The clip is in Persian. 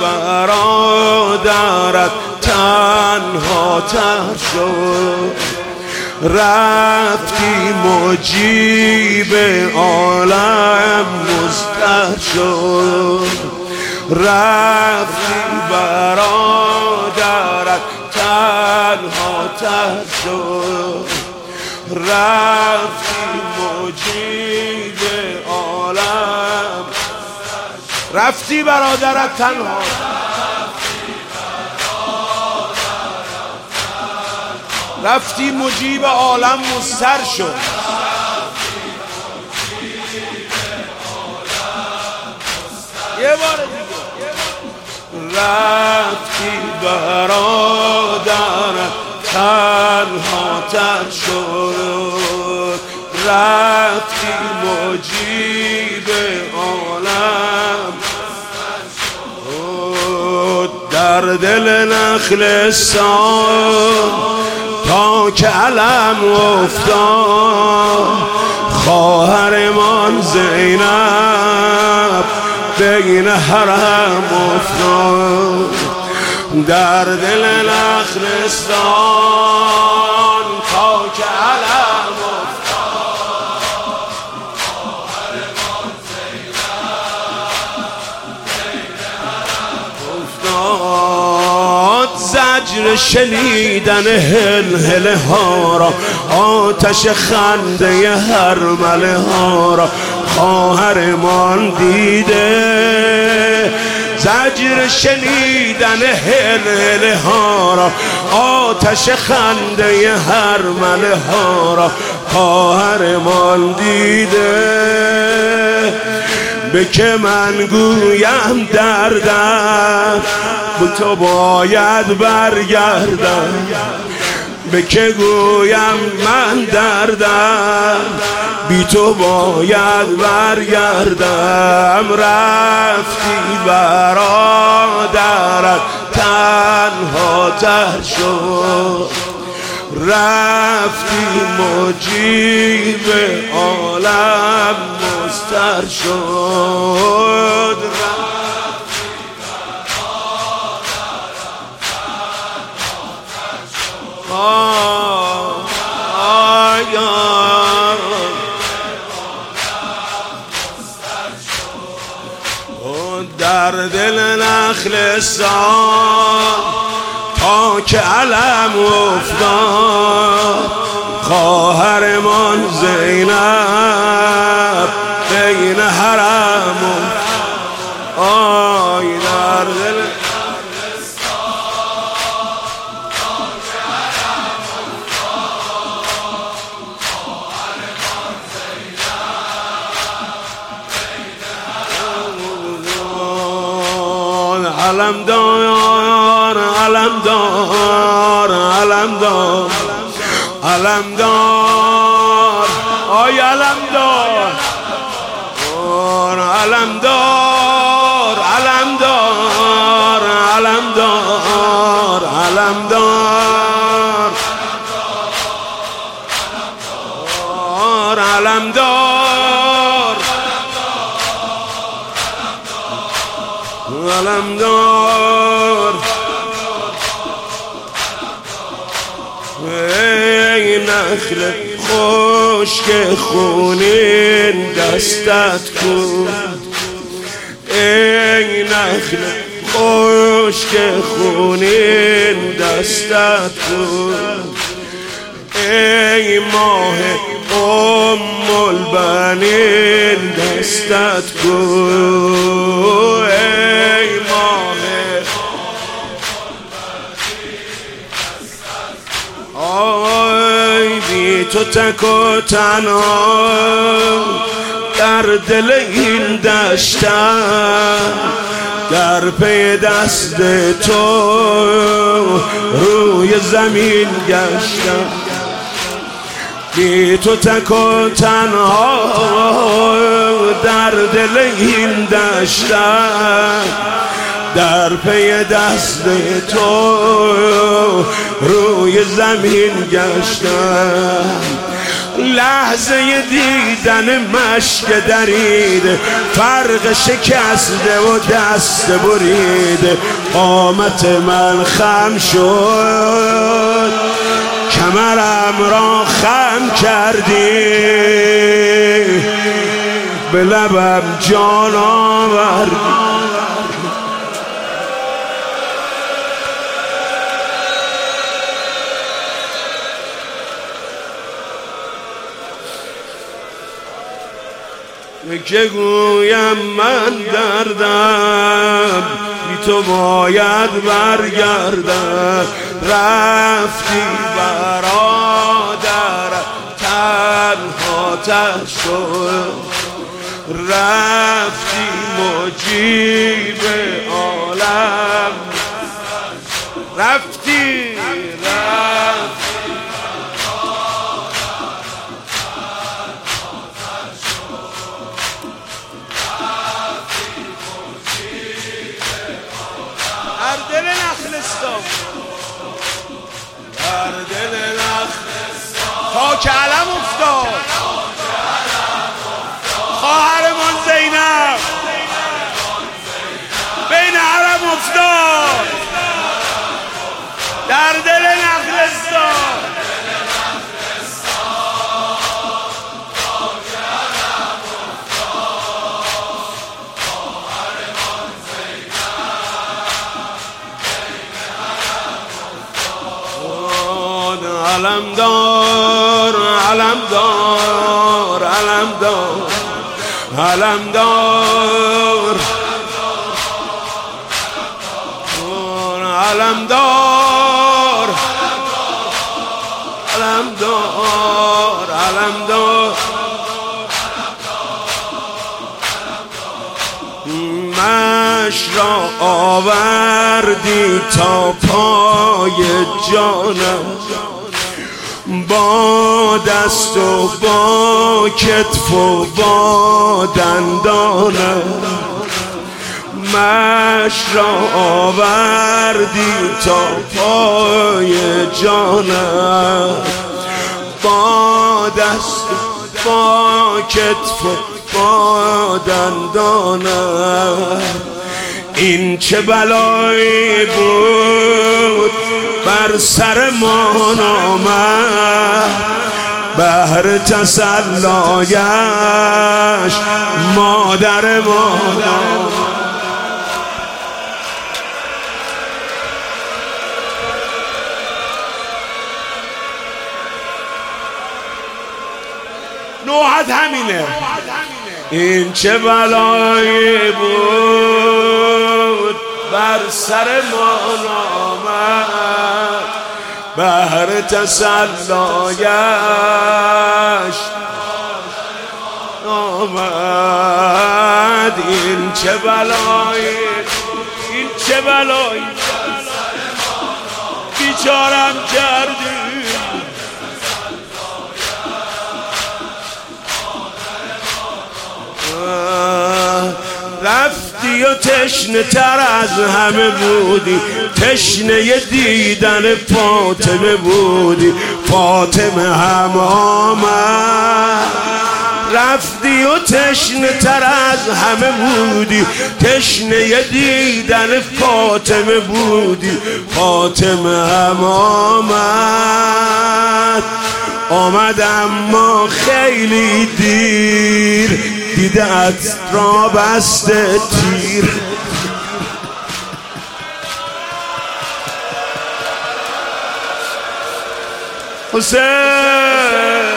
برادرت تنها تر شد، رفتی مجیب عالم مضطر شد، رفتی برادرت تنها تر شد، رفتی مجیب عالم، رفتی برادرت تنها، رفتی مجیب عالم مضطر شد، یه بار دیگه، رفتی برادرت تنها تر شد، رفتی مجیب عالم در دل نخلستان تا که علم افتاد، خواهرمان زینب بین حرم افتاد، در دل نخلستان تا که علم افتاد، خواهرمان زینب بین حرم افتاد، زجر شنیدن هلهله ها را، آتش خنده هرمله ها را خواهرمان دیده، زجر شنیدن هلهله ها را، آتش خنده هرمله ها را خواهرمان دیده، به که من گویم دردم به تو باید برگردم، به که گویم من دردم بی تو باید برگردم، رفتی برادرت تنها تر شد، رفتی مجیب عالم مضطر شد، در دل نخلستان تا که علم افتاد، خواهرمان زینب بین حرم آی، در دل علم دار، علم دار، علم دار، علم دار، آی علم دار، علم دار، علم دار، علم دار، علم دار، علم دار، علم دار، ای نخل خشک خونین دستت کن، ای نخل خشک خونین دستت کن، ای ماه البنین دستت کن، ای ماه آی بی تو تک و تنها در دل این دشتم، در پی دست تو روی زمین گشتم، بی تو تک و تنها در دل این دشتم، در پی دست تو روی زمین گشتم، لحظه دیدن مشک درید، فرق شکسته و دست برید. قامت من خم شد، کمرم را خم کردی، به لبم جان آوردی. که گویم من دردم، بی تو باید برگردم. رفتی برادر تنها شد، رفتی مجیب عالم، رفتی در دل نخلستان، در دل نخلستان تا که علم افتاد خواهرمان زینب بین حرم افتاد. در دل نخلستان علم دار، علم دار، علم دار، علم دار، علم دار، علم دار، علم دار. مش را آوردی تا پای جانم، با دست و با کتف و با دندانم. مش را آوردی تا پای جانم، با دست و با کتف و با دندانم. این چه بلایی بود بر سرمان آمد، بهر تسلایش مادر ما. نوحت همینه. این چه بلایی بود بر سرمان آمد، بهر تسلایش آمد. این چه بلایی، این چه بلایی بیچارم کردی. رفتی و تشنه تر از همه بودی، تشنه دیدن فاطمه بودی. فاطمه هم آمد. رفتی و تشنه تر از همه بودی، تشنه دیدن فاطمه بودی. فاطمه هم آمد. آمد اما خیلی دیر، دیدت را بسته تیر. حسین